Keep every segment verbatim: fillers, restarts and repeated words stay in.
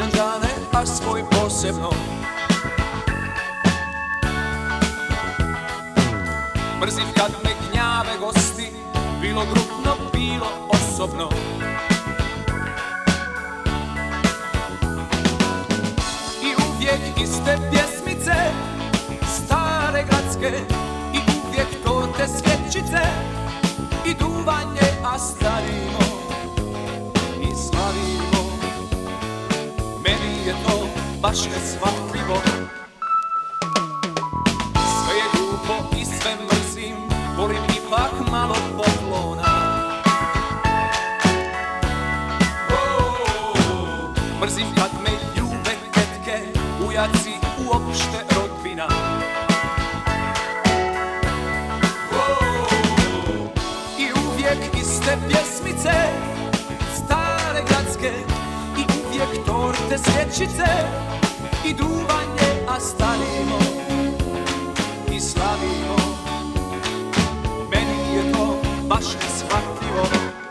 rođendane, a svoj posebno. Mrzim kad me gnjave gosti, bilo grupno, bilo osobno. I uvijek iste pjesmice, stare gradske, i uvijek torte svjećice, i duvanje, a starimo i slavimo. Meni je to baš neshvatljivo. Sve je glupo i sve mrzim, volim ipak malo poklona. Mrzim kad me ljube tetke, ujaci, uopšte rodbina. I uvijek iste pjesmice, stare gradske, i uvijek torte svjećice, i duvanje, a starimo i slavimo. Meni je to baš neshvatljivo.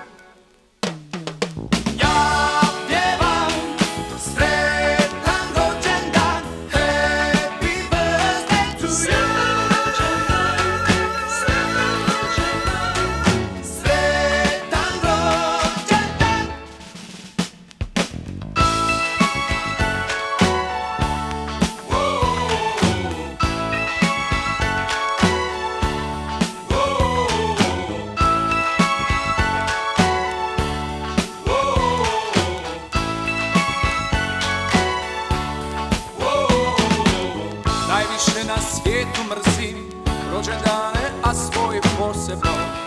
Najviše na svijetu mrzim rođendane, a svoj posebno.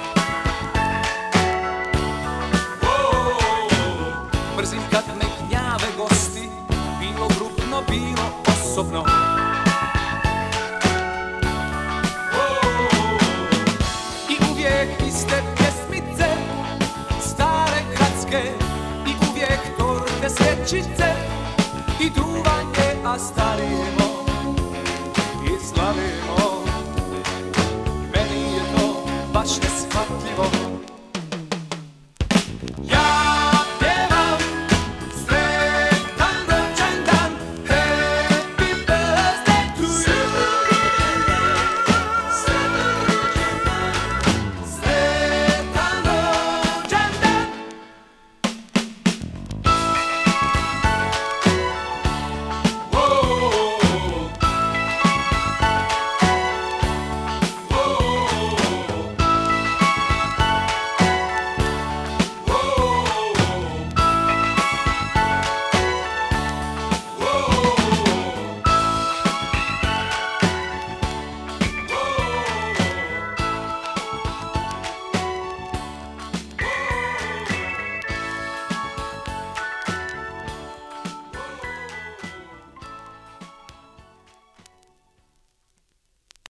Mrzim kad me gnjave gosti, bilo grupno, bilo osobno. I uvijek iste pjesmice, stare gradske, i uvijek torte svjećice, i duvanje, a starimo